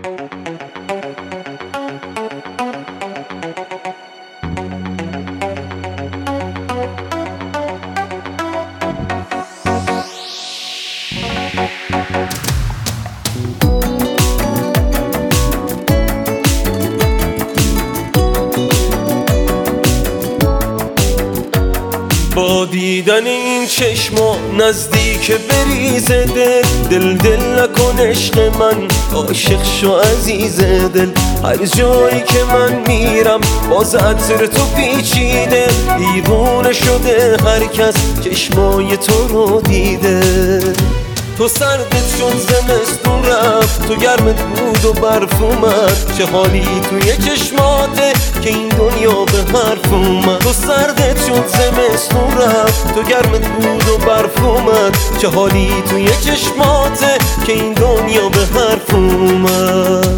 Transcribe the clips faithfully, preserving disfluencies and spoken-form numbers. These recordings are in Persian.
با دیدن این چشما نزدیک بریز دل دل دل نکن عشق من، عاشق شو عزیز دل. هر جایی که من میرم باز عطر تو پیچیده، دیوونه شده هر کس چشمای تو رو دیده. تو سردت شد زمستون رفت، تو گرمت بود و برف اومد، چه حالی توی چشماته که این دنیا به حرف اومد. تو سردت شد زمستون رفت، تو گرمت بود و برف اومد، چه حالی توی چشماته که این دنیا به حرف اومد.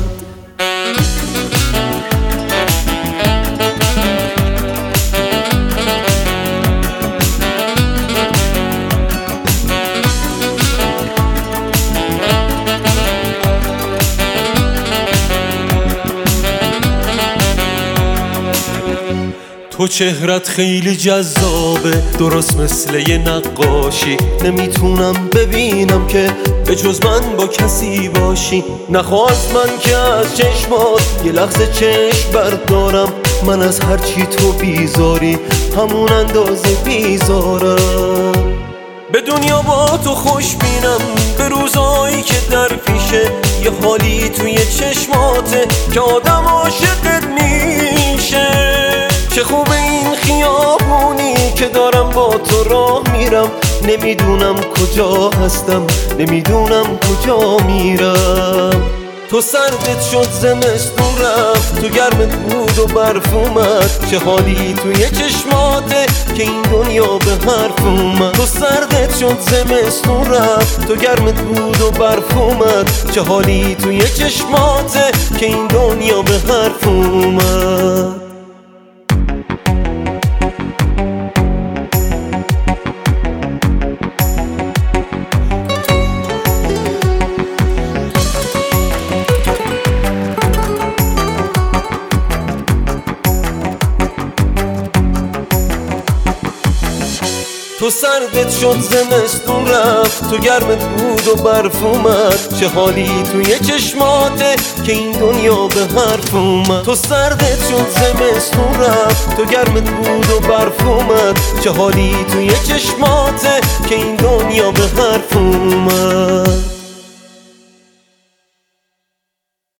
تو چهرت خیلی جذابه، درست مثل یه نقاشی. نمیتونم ببینم که به جز من با کسی باشی. نخواست من که از چشمات یه لحظه چشم بردارم، من از هرچی تو بیزاری همون اندازه بیزارم. به دنیا با تو خوش بینم، به روزایی که در پیشه، یه حالی توی چشماته که آدم عاشقت میشه. چه خوب این خیابونی که دارم با تو راه میرم، نمیدونم کجا هستم، نمیدونم کجا میرم. تو سردت شد زمستون رفت، تو گرمت بود و برف اومد، چه حالی توی چشماته که این دنیا به حرف اومد. تو سردت شد زمستون رفت، تو گرمت بود و برف اومد، چه حالی توی چشماته که این دنیا به حرف اومد. تو سردت شد زمستون رفت، تو گرمت بود و برف اومد، چه حالی توی چشماته که این دنیا به حرف اومد. تو سردت شد زمستون رفت، تو گرمت بود و برف اومد، چه حالی توی چشماته که این دنیا به حرف اومد.